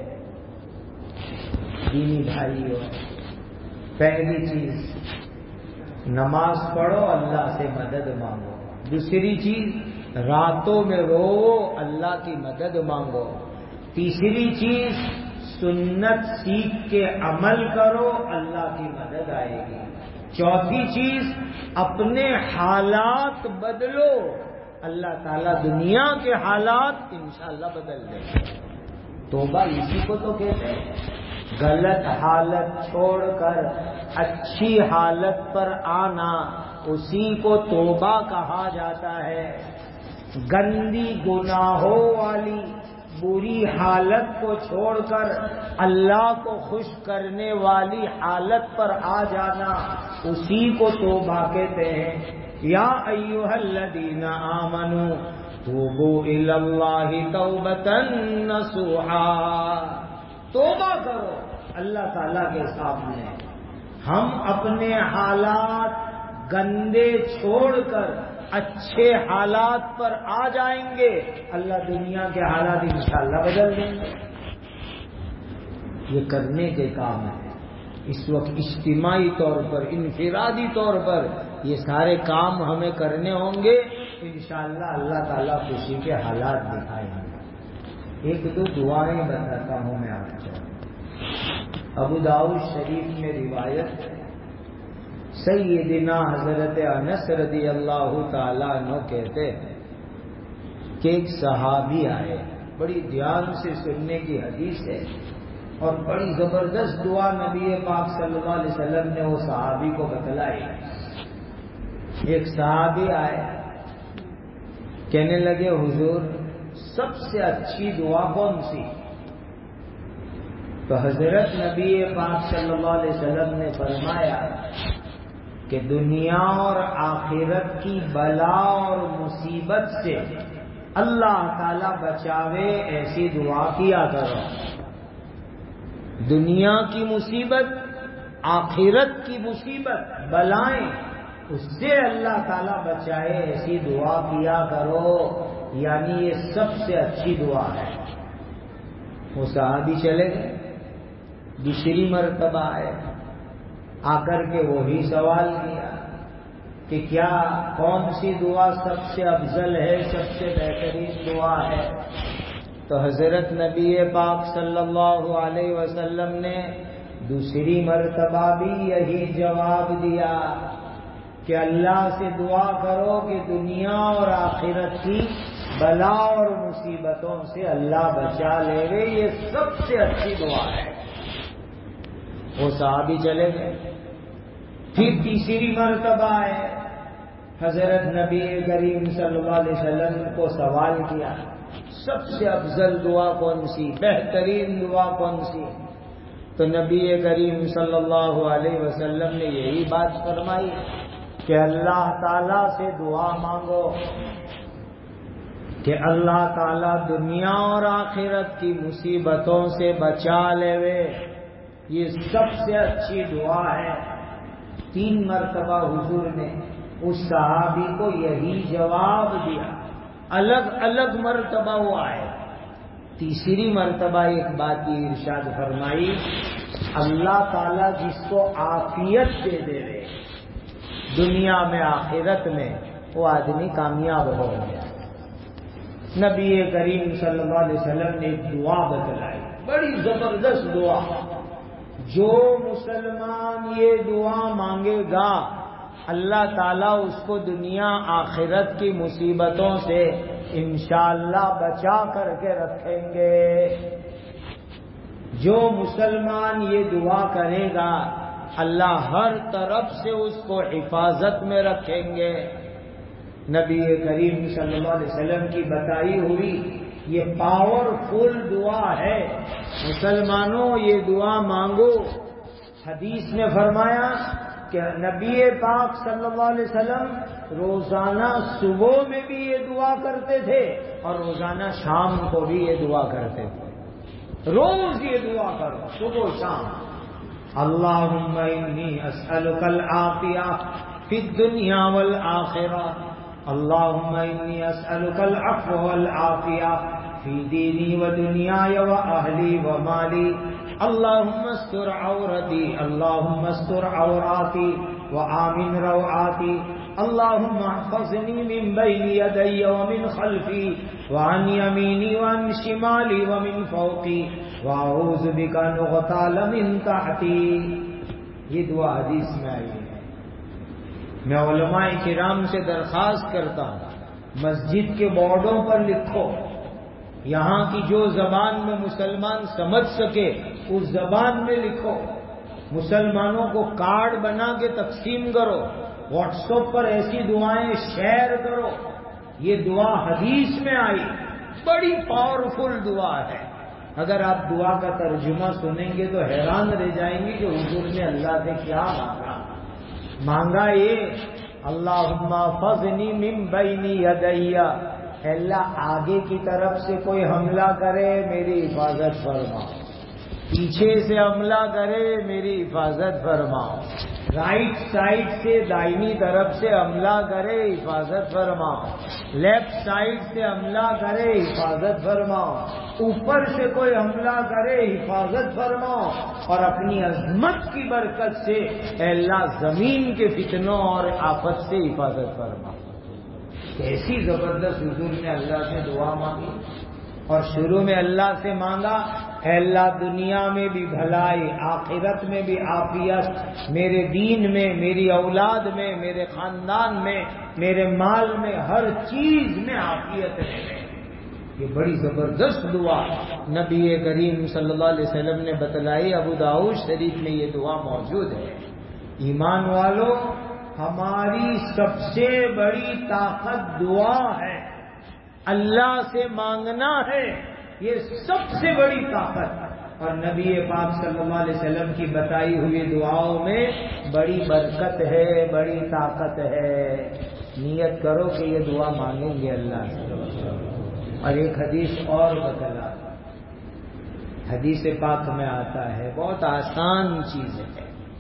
دینی بھائیوں, پہلی چیز نماز پڑھو, اللہ سے مدد مانگو. دوسری چیز راتوں میں رو, اللہ کی مدد مانگو. تیسری چیز سنت سیکھ کے عمل کرو, اللہ کی مدد آئے گی. چوتھی چیز اپنے حالات بدلو, اللہ تعالیٰ دنیا کے حالات انشاءاللہ بدل دے گا. توبہ اسی کو تو کہتے ہیں. غلط حالت چھوڑ کر اچھی حالت پر آنا, اسی کو توبہ کہا جاتا ہے. گندی گناہوں والی بری حالت کو چھوڑ کر اللہ کو خوش کرنے والی حالت پر آ جانا, اسی کو توبہ کہتے ہیں. یا ایھا الذین آمنوا توبوا الی اللہ توبۃ نصوحا. توبہ کرو اللہ تعالیٰ کے سامنے. ہم اپنے حالات گندے چھوڑ کر اچھے حالات پر آ جائیں گے, اللہ دنیا کے حالات انشاءاللہ بدل دیں گے. یہ کرنے کے کام ہے. اس وقت اجتماعی طور پر, انفرادی طور پر یہ سارے کام ہمیں کرنے ہوں گے. انشاءاللہ اللہ تعالیٰ خوشی کے حالات دکھائیں گے. ایک دو دعائیں بتاتا ہوں میں آپ کو. ابو داؤد شریف میں روایت ہے, سیدنا حضرت انس رضی اللہ تعالیٰ عنہ کہتے ہیں کہ ایک صحابی آئے, بڑی دھیان سے سننے کی حدیث ہے, اور بڑی زبردست دعا نبی پاک صلی اللہ علیہ وسلم نے وہ صحابی کو بتلائی. ایک صحابی آئے, کہنے لگے حضور سب سے اچھی دعا کون سی؟ تو حضرت نبی پاک صلی اللہ علیہ وسلم نے فرمایا کہ دنیا اور آخرت کی بلا اور مصیبت سے اللہ تعالی بچاوے, ایسی دعا کیا کرو. دنیا کی مصیبت, آخرت کی مصیبت, بلائیں, اس سے اللہ تعالی بچائے, ایسی دعا کیا کرو. یعنی یہ سب سے اچھی دعا ہے. وہ صحابی چلے گئے, دوسری مرتبہ آئے، آ کر کے وہی سوال کیا کہ کیا کون سی دعا سب سے افضل ہے، سب سے بہترین دعا ہے؟ تو حضرت نبی پاک صلی اللہ علیہ وسلم نے دوسری مرتبہ بھی یہی جواب دیا کہ اللہ سے دعا کرو کہ دنیا اور آخرت کی بلا اور مصیبتوں سے اللہ بچا لے گے، یہ سب سے اچھی دعا ہے۔ وہ صحابی چلے گئے، پھر تیسری مرتبہ ہے، حضرت نبی کریم صلی اللہ علیہ وسلم کو سوال کیا سب سے افضل دعا کون سی، بہترین دعا کون سی؟ تو نبی کریم صلی اللہ علیہ وسلم نے یہی بات فرمائی کہ اللہ تعالی سے دعا مانگو کہ اللہ تعالی دنیا اور آخرت کی مصیبتوں سے بچا لے وے، یہ سب سے اچھی دعا ہے۔ تین مرتبہ حضور نے اس صحابی کو یہی جواب دیا، الگ الگ مرتبہ وہ آئے۔ تیسری مرتبہ ایک بات یہ ارشاد فرمائی، اللہ تعالیٰ جس کو عافیت دے دے رہے دنیا میں آخرت میں، وہ آدمی کامیاب ہو گیا۔ نبی کریم صلی اللہ علیہ وسلم نے ایک دعا بتلائی، بڑی زبردست دعا، جو مسلمان یہ دعا مانگے گا اللہ تعالیٰ اس کو دنیا آخرت کی مصیبتوں سے انشاءاللہ بچا کر کے رکھیں گے۔ جو مسلمان یہ دعا کرے گا اللہ ہر طرف سے اس کو حفاظت میں رکھیں گے۔ نبی کریم صلی اللہ علیہ وسلم کی بتائی ہوئی یہ پاورفل دعا ہے، مسلمانوں یہ دعا مانگو۔ حدیث میں فرمایا کہ نبی پاک صلی اللہ علیہ وسلم روزانہ صبح میں بھی یہ دعا کرتے تھے اور روزانہ شام کو بھی یہ دعا کرتے تھے۔ روز یہ دعا کرو، صبح و شام۔ اللہم انی اسألک العافیہ فی الدنیا والآخرہ، اللہم انی اسألک العفو والعافیہ فی دینی و دنیای و اہلی و مالی، اللہم استر عورتی، اللہم استر عوراتی و آمن روعاتی، اللہم احفظنی من بین یدی ومن خلفی وعن یمینی وعن شمالی ومن فوقی واعوذ بک ان اغتال من تحتی۔ یہ دعا حدیث میں آئی ہے۔ میں علماء کرام سے درخواست کرتا ہوں مسجد کے بورڈوں پر لکھو، یہاں کی جو زبان میں مسلمان سمجھ سکے اس زبان میں لکھو، مسلمانوں کو کارڈ بنا کے تقسیم کرو، واٹس ایپ پر ایسی دعائیں شیئر کرو۔ یہ دعا حدیث میں آئی، بڑی پاورفل دعا ہے۔ اگر آپ دعا کا ترجمہ سنیں گے تو حیران رہ جائیں گے کہ حضور نے اللہ سے کیا مانگا۔ مانگا یہ اللہم احفظنی من بین یدی، اللہ آگے کی طرف سے کوئی حملہ کرے میری حفاظت فرماؤ، پیچھے سے حملہ کرے میری حفاظت فرماؤ، رائٹ سائڈ سے دائنی طرف سے حملہ کرے حفاظت فرماؤ، لیفٹ سائڈ سے حملہ کرے حفاظت فرماؤ، اوپر سے کوئی حملہ کرے حفاظت فرماؤ، اور اپنی عظمت کی برکت سے اے اللہ زمین کے فتنوں اور آفت سے حفاظت فرماؤ۔ کیسی زبردست حضور نے اللہ سے دعا مانگی، اور شروع میں اللہ سے مانگا اے اللہ دنیا میں بھی بھلائی، آخرت میں بھی عافیت، میرے دین میں، میری اولاد میں، میرے خاندان میں، میرے مال میں، ہر چیز میں عافیت ہے۔ یہ بڑی زبردست دعا نبی کریم صلی اللہ علیہ وسلم نے بتلائی، ابو داؤد شریف میں یہ دعا موجود ہے۔ ایمان والو، ہماری سب سے بڑی طاقت دعا ہے، اللہ سے مانگنا ہے، یہ سب سے بڑی طاقت۔ اور نبی پاک صلی اللہ علیہ وسلم کی بتائی ہوئی دعاؤں میں بڑی برکت ہے، بڑی طاقت ہے۔ نیت کرو کہ یہ دعا مانگیں گے اللہ سے۔ اور ایک حدیث اور بتلا، حدیث پاک میں آتا ہے، بہت آسان چیز ہے۔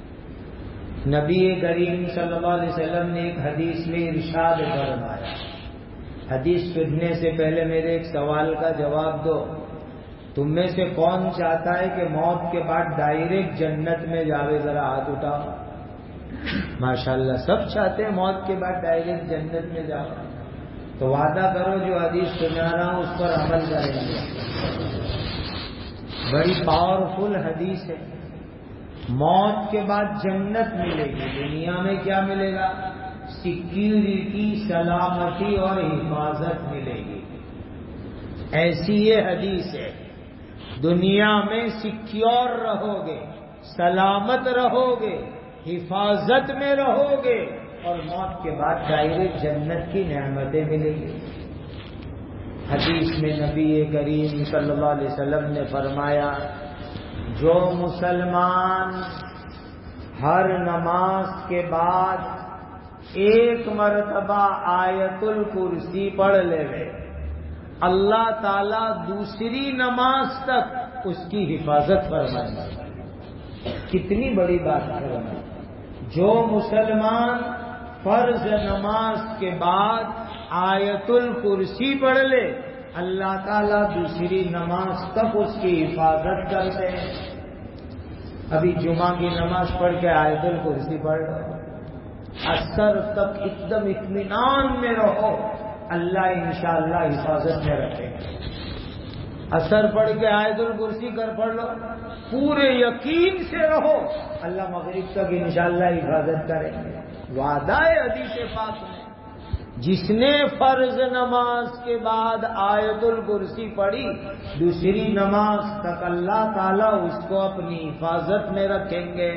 نبی کریم صلی اللہ علیہ وسلم نے ایک حدیث میں ارشاد فرمایا، حدیث سننے سے پہلے میرے ایک سوال کا جواب دو تم میں سے کون چاہتا ہے کہ موت کے بعد ڈائریکٹ جنت میں جاوے؟ ذرا ہاتھ اٹھاؤ. ماشاءاللہ سب چاہتے ہیں موت کے بعد ڈائریکٹ جنت میں جاؤ. تو وعدہ کرو جو حدیث سنا رہا ہوں اس پر عمل کریں گے. بڑی پاورفل حدیث ہے. موت کے بعد جنت ملے گی. دنیا میں کیا ملے گا؟ سیکیورٹی، سلامتی اور حفاظت ملے گی. ایسی یہ حدیث ہے. دنیا میں سیکیور رہو گے، سلامت رہو گے، حفاظت میں رہو گے، اور موت کے بعد ڈائریکٹ جنت کی نعمتیں ملیں گی. حدیث میں نبی کریم صلی اللہ علیہ وسلم نے فرمایا جو مسلمان ہر نماز کے بعد ایک مرتبہ آیت الکرسی پڑھ لے اللہ تعالی دوسری نماز تک اس کی حفاظت فرمائے. کتنی بڑی بات ہے. جو مسلمان فرض نماز کے بعد آیت الکرسی پڑھ لے اللہ تعالیٰ دوسری نماز تک اس کی حفاظت کرتے ہیں. ابھی جمعہ کی نماز پڑھ کے آیت الکرسی پڑھ لو، اثر تک ایک دم اطمینان میں رہو، اللہ انشاءاللہ حفاظت میں رکھے گا. اثر پڑھ کے آیت الکرسی کر پڑھ لو، پورے یقین سے رہو اللہ مغرب تک انشاءاللہ حفاظت کرے گا. وعدہ ہے حدیث پاک میں. جس نے فرض نماز کے بعد آیت الکرسی پڑھی دوسری نماز تک اللہ تعالیٰ اس کو اپنی حفاظت میں رکھیں گے.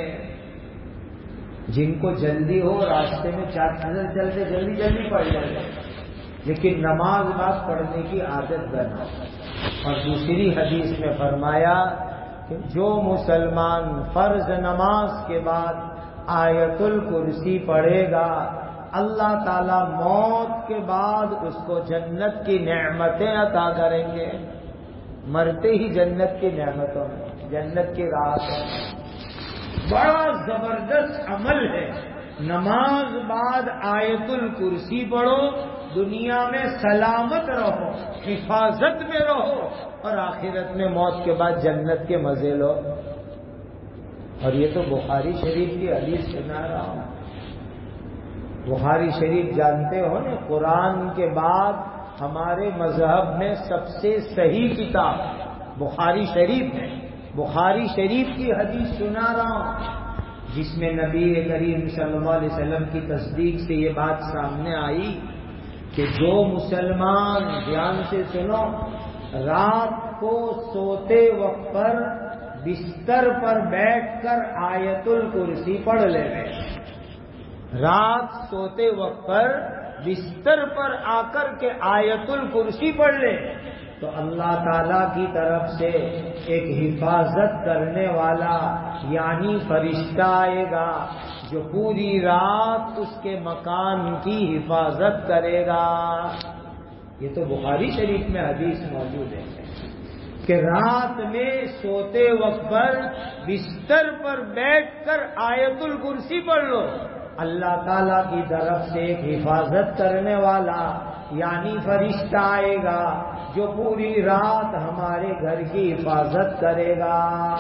جن کو جلدی ہو راستے میں چلتے چلتے جلدی جلدی پڑھ لیں گے، لیکن نماز بعد پڑھنے کی عادت بنا. اور دوسری حدیث میں فرمایا کہ جو مسلمان فرض نماز کے بعد آیت الکرسی پڑھے گا اللہ تعالی موت کے بعد اس کو جنت کی نعمتیں عطا کریں گے. مرتے ہی جنت کی نعمتوں میں، جنت کی راحت ہے. بڑا زبردست عمل ہے. نماز بعد آیت الکرسی پڑھو، دنیا میں سلامت رہو، حفاظت میں رہو، اور آخرت میں موت کے بعد جنت کے مزے لو. اور یہ تو بخاری شریف کی حدیث سنا رہا ہوں. بخاری شریف جانتے ہو نا، قرآن کے بعد ہمارے مذہب میں سب سے صحیح کتاب بخاری شریف ہے. بخاری شریف کی حدیث سنا رہا ہوں جس میں نبی کریم صلی اللہ علیہ وسلم کی تصدیق سے یہ بات سامنے آئی کہ جو مسلمان، دھیان سے سنو، رات کو سوتے وقت پر بستر پر بیٹھ کر آیت الکرسی پڑھ لے گئے. رات سوتے وقت پر بستر پر آ کر کے آیت الکرسی پڑھ لے تو اللہ تعالی کی طرف سے ایک حفاظت کرنے والا یعنی فرشتہ آئے گا جو پوری رات اس کے مکان کی حفاظت کرے گا. یہ تو بخاری شریف میں حدیث موجود ہے کہ رات میں سوتے وقت پر بستر پر بیٹھ کر آیت الکرسی پڑھ لو، اللہ تعالیٰ کی طرف سے ایک حفاظت کرنے والا یعنی فرشتہ آئے گا جو پوری رات ہمارے گھر کی حفاظت کرے گا.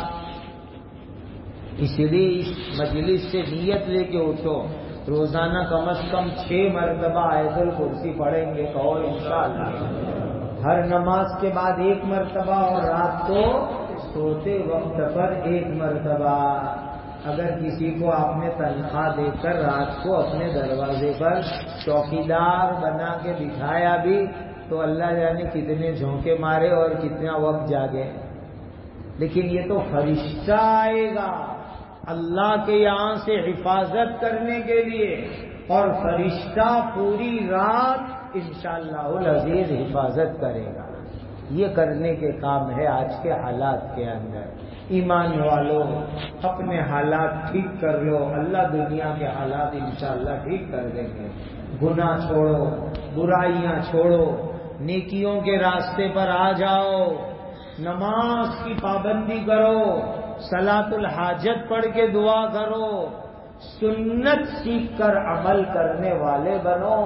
اس لیے اس مجلس سے نیت لے کے اٹھو، روزانہ کم از کم چھ مرتبہ آیت الکرسی پڑھیں گے. کہو انشاءاللہ. ہر نماز کے بعد ایک مرتبہ اور رات کو سوتے وقت پر ایک مرتبہ. اگر کسی کو آپ نے تنخواہ دے کر رات کو اپنے دروازے پر چوکیدار بنا کے بٹھایا بھی تو اللہ جانے کتنے جھونکے مارے اور کتنا وقت جاگے. لیکن یہ تو فرشتہ آئے گا اللہ کے یہاں سے حفاظت کرنے کے لیے، اور فرشتہ پوری رات انشاءاللہ العزیز حفاظت کرے گا. یہ کرنے کے کام ہے آج کے حالات کے اندر. ایمان والوں اپنے حالات ٹھیک کر لو، اللہ دنیا کے حالات انشاءاللہ ٹھیک کر دیں گے. گناہ چھوڑو، برائیاں چھوڑو، نیکیوں کے راستے پر آ جاؤ، نماز کی پابندی کرو، صلاۃ الحاجت پڑھ کے دعا کرو، سنت سیکھ کر عمل کرنے والے بنو،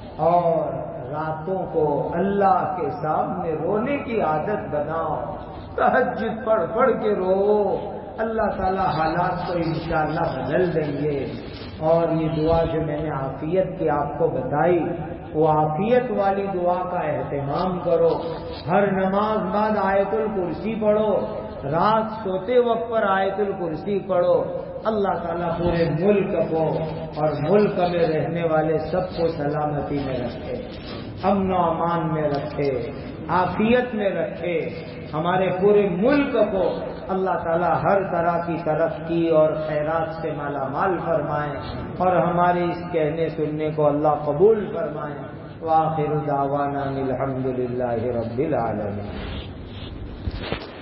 اور راتوں کو اللہ کے سامنے رونے کی عادت بناؤ. تہجد پڑھ پڑھ کے رو، اللہ تعالیٰ حالات کو انشاءاللہ بدل دیں گے۔ اور یہ دعا جو میں نے عافیت کی آپ کو بتائی، وہ عافیت والی دعا کا اہتمام کرو۔ ہر نماز بعد آیت الکرسی پڑھو، رات سوتے وقت پر آیت الکرسی پڑھو۔ اللہ تعالیٰ پورے ملک کو اور ملک میں رہنے والے سب کو سلامتی میں رکھے، امن و امان میں رکھے، عافیت میں رکھے۔ ہمارے پورے ملک کو اللہ تعالیٰ ہر طرح کی ترقی اور خیرات سے مالا مال فرمائے، اور ہمارے اس کہنے سننے کو اللہ قبول فرمائے۔ وآخر دعوانا الحمد للہ رب العالمین۔